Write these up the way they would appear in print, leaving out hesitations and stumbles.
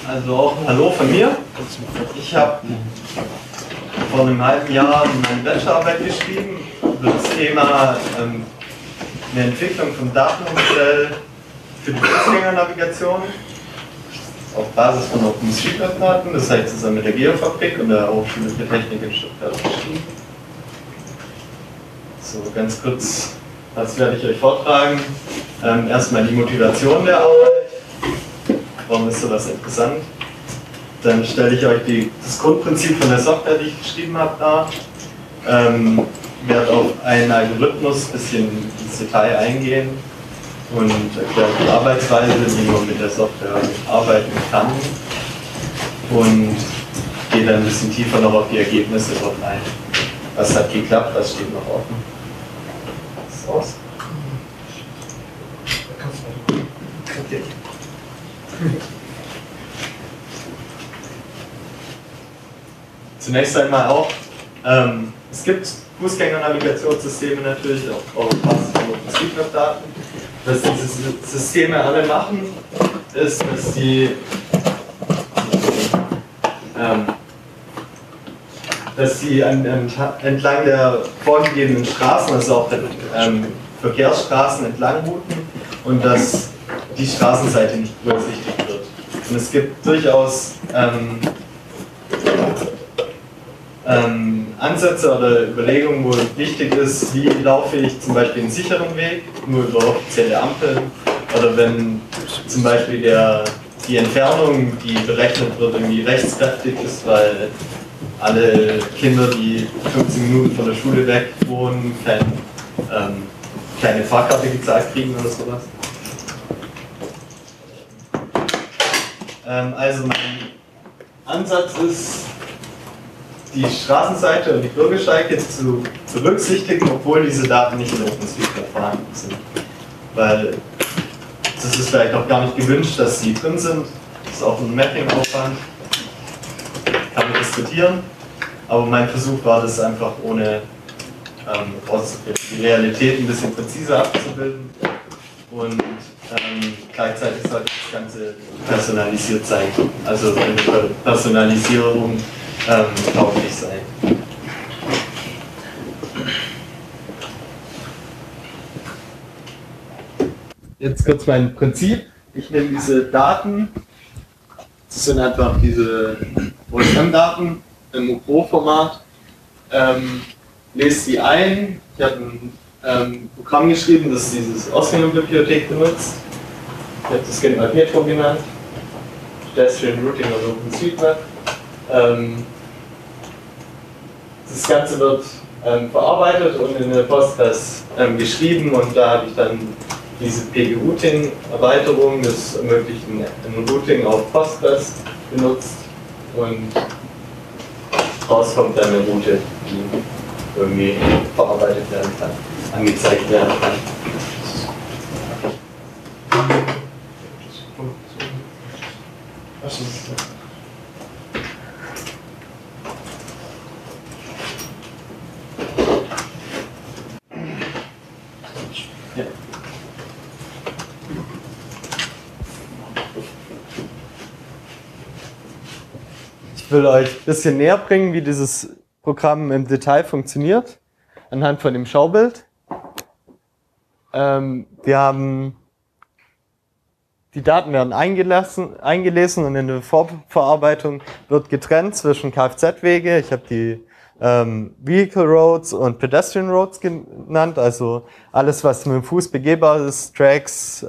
Also auch ein Hallo von mir. Ich habe vor einem halben Jahr meine Bachelorarbeit geschrieben über das Thema eine Entwicklung vom Datenmodell für die Fußgängernavigation auf Basis von OpenStreetMap-Daten. Das habe ich zusammen mit der Geofabrik und der Hochschule für Technik in Stuttgart geschrieben. So, ganz kurz, was werde ich euch vortragen? Erstmal die Motivation der Arbeit. Warum ist sowas interessant? Dann stelle ich euch das Grundprinzip von der Software, die ich geschrieben habe, dar. Werde auf einen Algorithmus ein bisschen ins Detail eingehen und erkläre die Arbeitsweise, wie man mit der Software arbeiten kann. Und gehe dann ein bisschen tiefer noch auf die Ergebnisse drauf ein. Was hat geklappt, was steht noch offen. Das ist aus. Okay. Zunächst einmal auch, es gibt Fußgängernavigationssysteme natürlich, auch auf Basis von OpenStreetMap-Daten. Was diese Systeme alle machen, ist, dass sie entlang der vorgegebenen Straßen, also auch der Verkehrsstraßen entlang routen und dass die Straßenseite nicht berücksichtigt wird. Und es gibt durchaus Ansätze oder Überlegungen, wo wichtig ist, wie laufe ich zum Beispiel einen sicheren Weg, nur über offizielle Ampeln, oder wenn zum Beispiel die Entfernung, die berechnet wird, irgendwie rechtskräftig ist, weil alle Kinder, die 15 Minuten von der Schule weg wohnen, keine Fahrkarte gezahlt kriegen oder sowas. Also mein Ansatz ist, die Straßenseite und die Bürgersteige zu berücksichtigen, obwohl diese Daten nicht in OpenStreetMap vorhanden sind. Weil das ist vielleicht auch gar nicht gewünscht, dass sie drin sind. Das ist auch ein Mapping-Aufwand. Kann man diskutieren. Aber mein Versuch war das einfach ohne die Realität ein bisschen präziser abzubilden. Und gleichzeitig sollte das Ganze personalisiert sein. Also eine Personalisierung tauglich sein. Jetzt kurz mein Prinzip. Ich nehme diese Daten, das sind einfach diese OSM-Daten im UPRO-Format, lese sie ein. Ich habe ein Programm geschrieben, das dieses Osmium-Bibliothek benutzt. Ich habe das Gen Magneto genannt, Pedestrian Routing und OpenStreetMap. Das Ganze wird verarbeitet und in eine Postgres geschrieben und da habe ich dann diese PG-Routing-Erweiterung, das ermöglicht ein Routing auf Postgres benutzt und raus kommt dann eine Route, die irgendwie verarbeitet werden kann, angezeigt werden kann. Ja. Ich will euch ein bisschen näher bringen, wie dieses Programm im Detail funktioniert, anhand von dem Schaubild. Die Daten werden eingelesen und in der Vorverarbeitung wird getrennt zwischen Kfz-Wege. Ich habe die Vehicle Roads und Pedestrian Roads genannt, also alles, was mit dem Fuß begehbar ist, Tracks,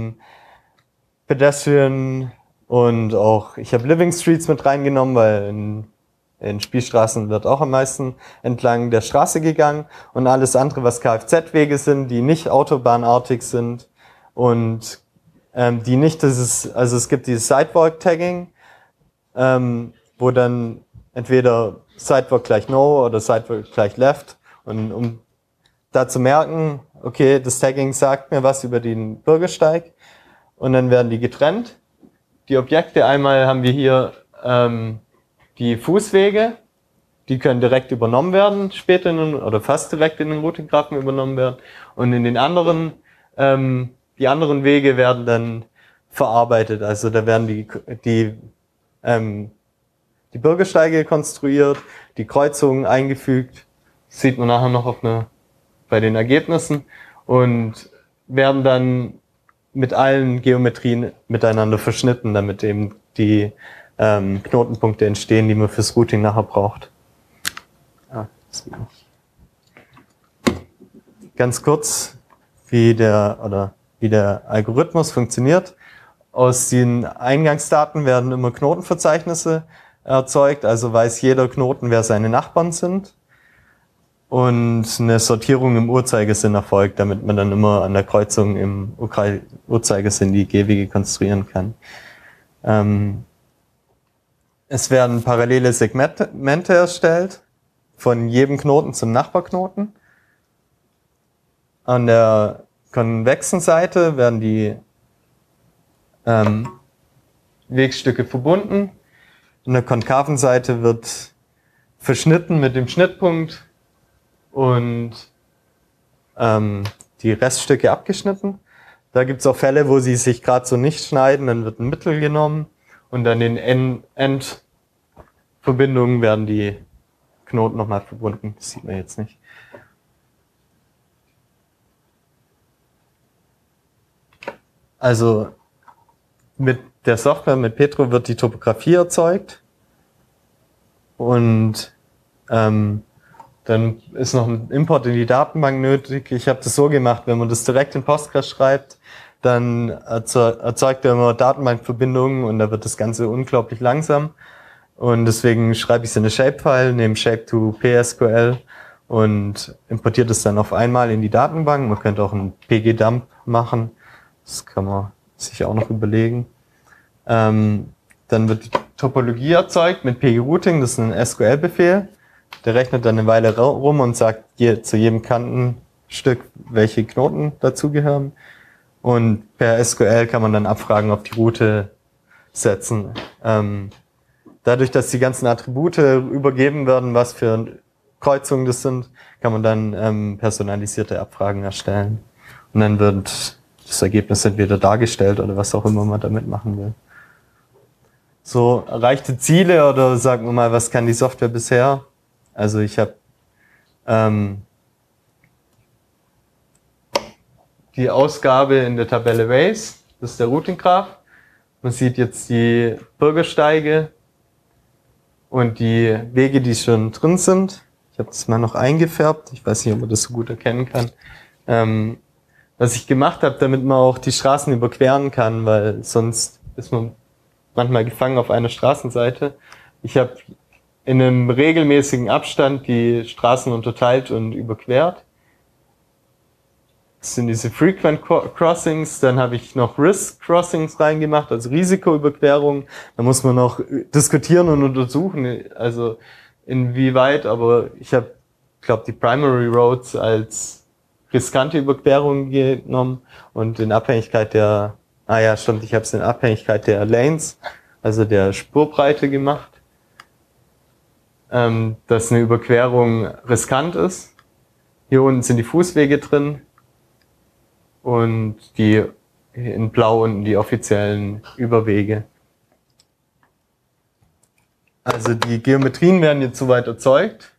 Pedestrian und auch, ich habe Living Streets mit reingenommen, weil in Spielstraßen wird auch am meisten entlang der Straße gegangen und alles andere, was Kfz-Wege sind, die nicht autobahnartig sind und die nicht also es gibt dieses Sidewalk-Tagging, wo dann entweder Sidewalk gleich No oder Sidewalk gleich Left und um da zu merken, okay, das Tagging sagt mir was über den Bürgersteig und dann werden die getrennt. Die Objekte, einmal haben wir hier die Fußwege, die können direkt übernommen werden, später oder fast direkt in den Routing-Graphen übernommen werden und in den anderen die anderen Wege werden dann verarbeitet, also da werden die die Bürgersteige konstruiert, die Kreuzungen eingefügt, das sieht man nachher noch bei den Ergebnissen, und werden dann mit allen Geometrien miteinander verschnitten, damit eben die Knotenpunkte entstehen, die man fürs Routing nachher braucht. Ganz kurz, wie der Algorithmus funktioniert. Aus den Eingangsdaten werden immer Knotenverzeichnisse erzeugt, also weiß jeder Knoten, wer seine Nachbarn sind. Und eine Sortierung im Uhrzeigersinn erfolgt, damit man dann immer an der Kreuzung im Uhrzeigersinn die Gehwege konstruieren kann. Es werden parallele Segmente erstellt, von jedem Knoten zum Nachbarknoten. An der konvexen Seite werden die Wegstücke verbunden. An der konkaven Seite wird verschnitten mit dem Schnittpunkt und die Reststücke abgeschnitten. Da gibt es auch Fälle, wo sie sich gerade so nicht schneiden, dann wird ein Mittel genommen und an den Endverbindungen werden die Knoten nochmal verbunden. Das sieht man jetzt nicht. Also mit der Software, mit Petro, wird die Topografie erzeugt und dann ist noch ein Import in die Datenbank nötig. Ich habe das so gemacht, wenn man das direkt in Postgres schreibt, dann erzeugt er immer Datenbankverbindungen und da wird das Ganze unglaublich langsam. Und deswegen schreibe ich es in eine Shapefile, nehme Shape to PSQL und importiere das dann auf einmal in die Datenbank. Man könnte auch einen pg-dump machen. Das kann man sich auch noch überlegen. Dann wird die Topologie erzeugt mit pg-routing. Das ist ein SQL-Befehl. Der rechnet dann eine Weile rum und sagt zu jedem Kantenstück, welche Knoten dazugehören. Und per SQL kann man dann abfragen, ob die Route setzen. Dadurch, dass die ganzen Attribute übergeben werden, was für Kreuzungen das sind, kann man dann personalisierte Abfragen erstellen. Und dann wird das Ergebnis entweder dargestellt oder was auch immer man damit machen will. So erreichte Ziele oder sagen wir mal, was kann die Software bisher? Also ich habe die Ausgabe in der Tabelle Ways, das ist der Routing Graph. Man sieht jetzt die Bürgersteige und die Wege, die schon drin sind. Ich habe das mal noch eingefärbt. Ich weiß nicht, ob man das so gut erkennen kann. Was ich gemacht habe, damit man auch die Straßen überqueren kann, weil sonst ist man manchmal gefangen auf einer Straßenseite. Ich habe in einem regelmäßigen Abstand die Straßen unterteilt und überquert. Das sind diese Frequent Crossings, dann habe ich noch Risk Crossings reingemacht, also Risikoüberquerung. Da muss man noch diskutieren und untersuchen, also inwieweit, aber ich habe, glaube die Primary Roads als riskante Überquerung genommen und in Abhängigkeit ich habe es in Abhängigkeit der Lanes, also der Spurbreite gemacht, dass eine Überquerung riskant ist. Hier unten sind die Fußwege drin und die in Blau unten die offiziellen Überwege. Also die Geometrien werden jetzt soweit erzeugt.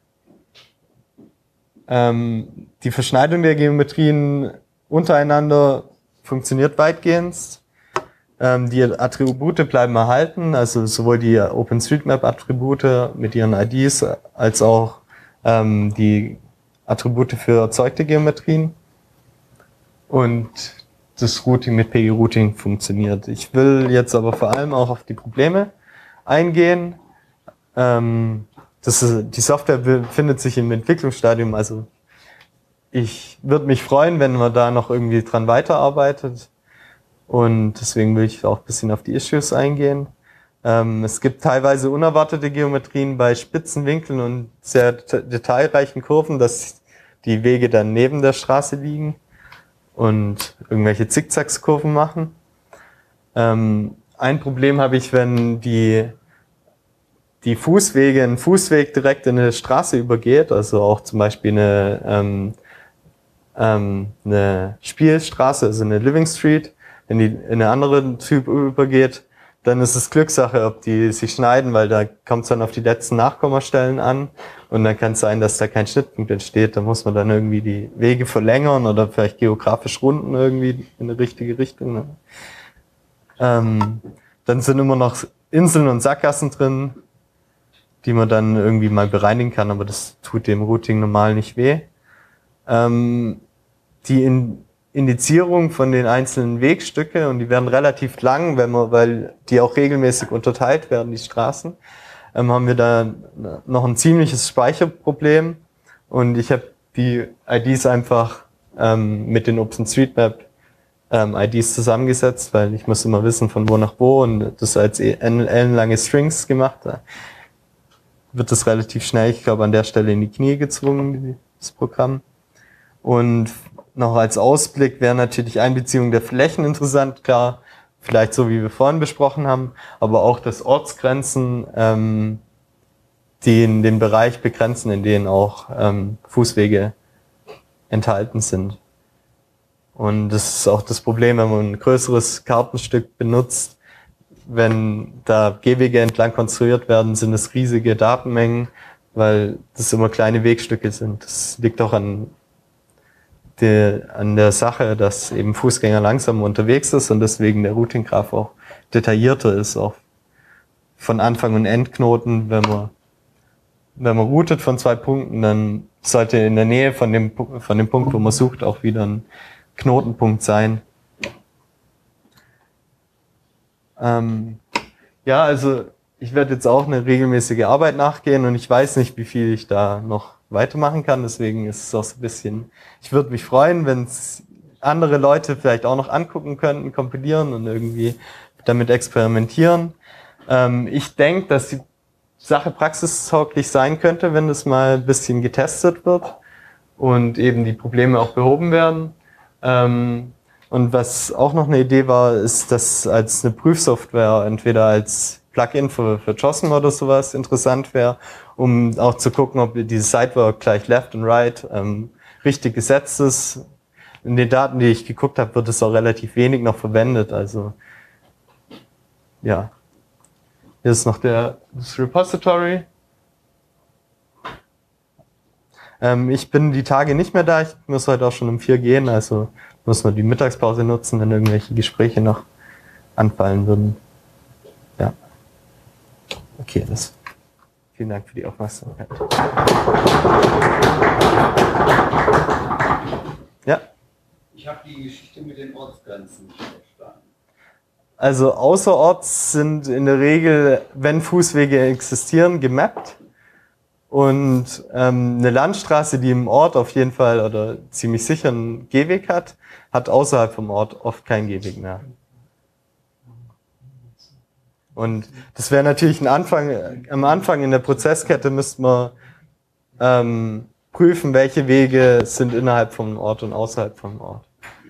Die Verschneidung der Geometrien untereinander funktioniert weitgehend. Die Attribute bleiben erhalten, also sowohl die OpenStreetMap-Attribute mit ihren IDs als auch die Attribute für erzeugte Geometrien. Und das Routing mit pg-routing funktioniert. Ich will jetzt aber vor allem auch auf die Probleme eingehen. Die Software befindet sich im Entwicklungsstadium, also ich würde mich freuen, wenn man da noch irgendwie dran weiterarbeitet. Und deswegen will ich auch ein bisschen auf die Issues eingehen. Es gibt teilweise unerwartete Geometrien bei spitzen Winkeln und sehr detailreichen Kurven, dass die Wege dann neben der Straße liegen und irgendwelche Zickzackskurven machen. Ein Problem habe ich, wenn die Fußwege, ein Fußweg direkt in eine Straße übergeht, also auch zum Beispiel eine Spielstraße, also eine Living Street, wenn die in eine andere Typ übergeht, dann ist es Glückssache, ob die sich schneiden, weil da kommt es dann auf die letzten Nachkommastellen an und dann kann es sein, dass da kein Schnittpunkt entsteht. Da muss man dann irgendwie die Wege verlängern oder vielleicht geografisch runden irgendwie in eine richtige Richtung. Ne? Dann sind immer noch Inseln und Sackgassen drin, die man dann irgendwie mal bereinigen kann, aber das tut dem Routing normal nicht weh. Die Indizierung von den einzelnen Wegstücke, und die werden relativ lang, weil die auch regelmäßig unterteilt werden, die Straßen, haben wir da noch ein ziemliches Speicherproblem, und ich habe die IDs einfach mit den OpenStreetMap IDs zusammengesetzt, weil ich muss immer wissen, von wo nach wo, und das als ellenlange Strings gemacht. Da wird das relativ schnell, ich glaube, an der Stelle in die Knie gezwungen, das Programm. Und noch als Ausblick wäre natürlich Einbeziehung der Flächen interessant, klar, vielleicht so wie wir vorhin besprochen haben, aber auch dass Ortsgrenzen den Bereich begrenzen, in denen auch Fußwege enthalten sind. Und das ist auch das Problem, wenn man ein größeres Kartenstück benutzt, wenn da Gehwege entlang konstruiert werden, sind es riesige Datenmengen, weil das immer kleine Wegstücke sind. Das liegt auch an der Sache, dass eben Fußgänger langsam unterwegs ist und deswegen der Routing-Graph auch detaillierter ist, auch von Anfang- und Endknoten. Wenn man routet von 2 Punkten, dann sollte in der Nähe von dem Punkt, wo man sucht, auch wieder ein Knotenpunkt sein. Ja, also ich werde jetzt auch eine regelmäßige Arbeit nachgehen und ich weiß nicht, wie viel ich da noch weitermachen kann, deswegen ist es auch so ein bisschen, ich würde mich freuen, wenn es andere Leute vielleicht auch noch angucken könnten, kompilieren und irgendwie damit experimentieren. Ich denke, dass die Sache praxistauglich sein könnte, wenn das mal ein bisschen getestet wird und eben die Probleme auch behoben werden. Und was auch noch eine Idee war, ist, dass als eine Prüfsoftware, entweder als Plugin für JOSM oder sowas interessant wäre, um auch zu gucken, ob dieses Sidework gleich Left und Right richtig gesetzt ist. In den Daten, die ich geguckt habe, wird es auch relativ wenig noch verwendet. Also ja, hier ist noch das Repository. Ich bin die Tage nicht mehr da, ich muss heute auch schon um 4 gehen, also muss man die Mittagspause nutzen, wenn irgendwelche Gespräche noch anfallen würden. Ja. Okay, vielen Dank für die Aufmerksamkeit. Ja? Ich habe die Geschichte mit den Ortsgrenzen nicht verstanden. Also außerorts sind in der Regel, wenn Fußwege existieren, gemappt. Und eine Landstraße, die im Ort auf jeden Fall oder ziemlich sicher einen Gehweg hat außerhalb vom Ort oft keinen Gehweg mehr. Und das wäre natürlich am Anfang in der Prozesskette müsste man prüfen, welche Wege sind innerhalb vom Ort und außerhalb vom Ort.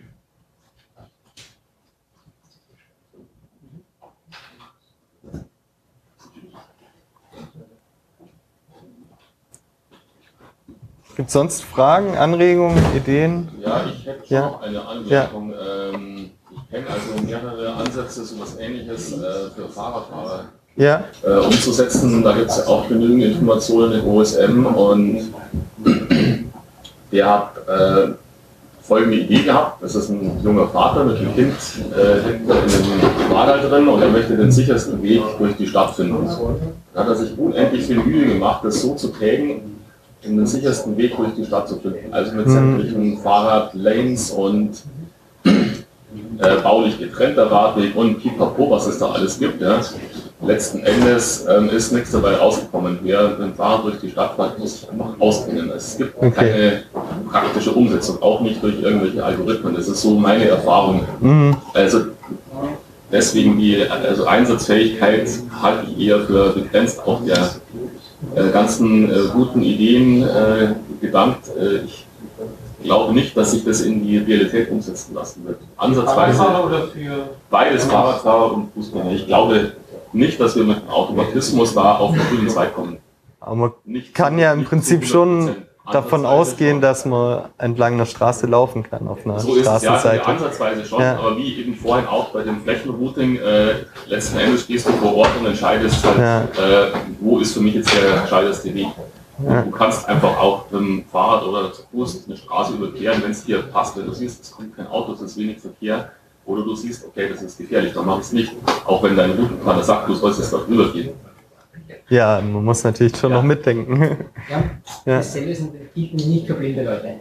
Gibt es sonst Fragen, Anregungen, Ideen? Ja, ich hätte schon noch eine Anmerkung. Ja. Ich kenne also mehrere Ansätze, so etwas Ähnliches für Fahrradfahrer umzusetzen. Da gibt es auch genügend Informationen in OSM und der hat folgende Idee gehabt. Das ist ein junger Vater mit einem Kind hinten in dem Fahrrad drin und er möchte den sichersten Weg durch die Stadt finden. Da hat er sich unendlich viel Mühe gemacht, das so zu prägen, um den sichersten Weg durch die Stadt zu finden. Also mit sämtlichen Fahrradlanes und baulich getrennter Radweg und pipapo, was es da alles gibt. Ja. Letzten Endes ist nichts dabei rausgekommen. Wer mit dem Fahrrad durch die Stadt fährt, muss sich einfach auskennen. Es gibt keine praktische Umsetzung, auch nicht durch irgendwelche Algorithmen. Das ist so meine Erfahrung. Also deswegen also Einsatzfähigkeit halte ich eher für begrenzt, auch der ganzen guten Ideen gedankt. Ich glaube nicht, dass sich das in die Realität umsetzen lassen wird. Ansatzweise beides, Fahrradfahrer und Fußgänger. Ich glaube nicht, dass wir mit dem Automatismus da auf den grünen Zweig kommen. Aber man kann ja im Prinzip schon davon ausgehen, dass man entlang einer Straße laufen kann, auf einer So ist es ja, Straßenseite. ansatzweise schon, Ja. aber wie eben vorhin auch bei dem Flächenrouting, letzten Endes stehst du vor Ort und entscheidest halt, wo ist für mich jetzt der gescheiteste Weg. Ja. Du kannst einfach auch mit dem Fahrrad oder zu Fuß eine Straße überqueren, wenn es dir passt, wenn du siehst, es kommt kein Auto, es ist wenig Verkehr, oder du siehst, okay, das ist gefährlich, dann mach ich es nicht, auch wenn dein Routenplaner sagt, du sollst jetzt dort rüber gehen. Ja, man muss natürlich schon noch mitdenken. Ja, Ja. das Sellösen gilt nicht für blinde Leute.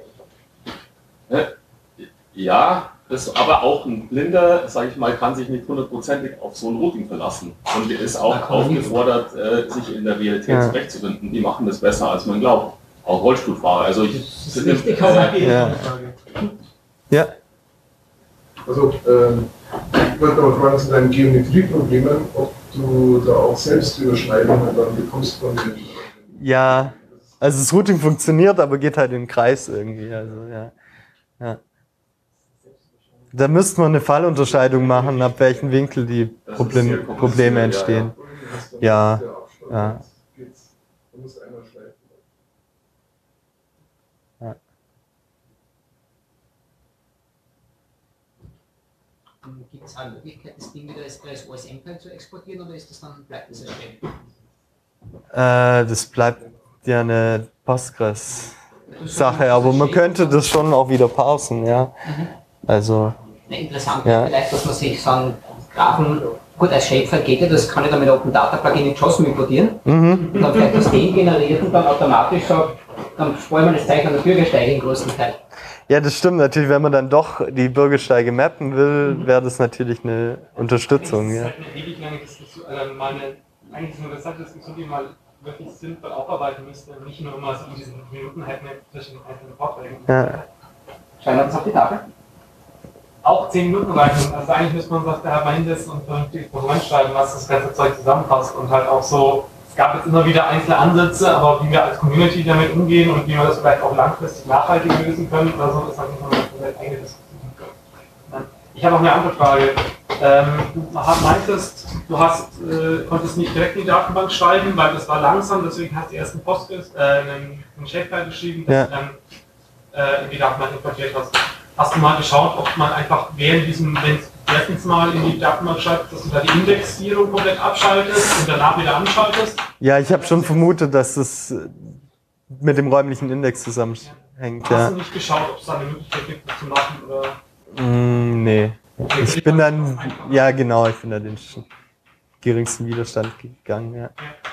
Ja, aber auch ein Blinder, sage ich mal, kann sich nicht hundertprozentig auf so ein Routing verlassen. Und er ist auch aufgefordert, sich in der Realität zurechtzufinden. Die machen das besser, als man glaubt. Auch Rollstuhlfahrer. Also ich Das ist richtig, aber Ja. Ja. Also, ich wollte aber fragen, zu deinen Geometrieproblemen, ob du da auch selbst Überschneidungen dann bekommst von den. Ja, also das Routing funktioniert, aber geht halt im Kreis irgendwie. Also, ja. Da müsste man eine Fallunterscheidung machen, ab welchem Winkel die Das ist sehr kompliziert, Probleme entstehen. Ja. Ja. Da muss einer schleifen. gibt es eine Möglichkeit, das Ding wieder als OSM-File zu exportieren oder ist das dann, bleibt das erstellt? Das bleibt ja eine Postgres-Sache, aber man könnte das schon auch wieder parsen, ja. Also, Interessant Ja. vielleicht, dass man sich so einen Graphen, gut, als Shapefile geht ja, das kann ich dann mit Open Data Plugin in JOSM importieren und dann vielleicht das den generiert und dann automatisch sagt, dann sparen wir das Zeichen an der Bürgersteige im größten Teil. ja, das stimmt natürlich, wenn man dann doch die Bürgersteige mappen will, wäre das natürlich eine Unterstützung, Das ja. ist halt eine ewig lange Diskussion, eigentlich ist eine interessante Diskussion, die man wirklich sinnvoll aufarbeiten müsste, nicht nur immer so in diesen Minuten halt zwischen den einzelnen Vorträgen. Ja. Schreiben wir das auf die Tafel? Auch 10 Minuten reichen. Also eigentlich müsste man sich da mal hinsetzen und vernünftig Dokument schreiben, was das ganze Zeug zusammenfasst und halt auch so, es gab jetzt immer wieder einzelne Ansätze, aber wie wir als Community damit umgehen und wie wir das vielleicht auch langfristig nachhaltig lösen können oder so, ist eigentlich nochmal eine komplett eigene Diskussion. Ich habe auch eine andere Frage. Du meintest, du konntest nicht direkt in die Datenbank schreiben, weil das war langsam, deswegen hast du erst einen Postgres, einen Shapefile geschrieben, das du dann in die Datenbank importiert hast. Hast du mal geschaut, ob man einfach während diesem, wenn du erstens mal in die Datenbank schreibst, dass du da die Indexierung komplett abschaltest und danach wieder anschaltest? Ja, ich habe schon vermutet, dass es mit dem räumlichen Index zusammenhängt, Hast ja. du nicht geschaut, ob es da eine Möglichkeit gibt, das zu machen? Oder? Nee. Ich bin dann, ja genau, ich bin da den geringsten Widerstand gegangen, ja. Ja.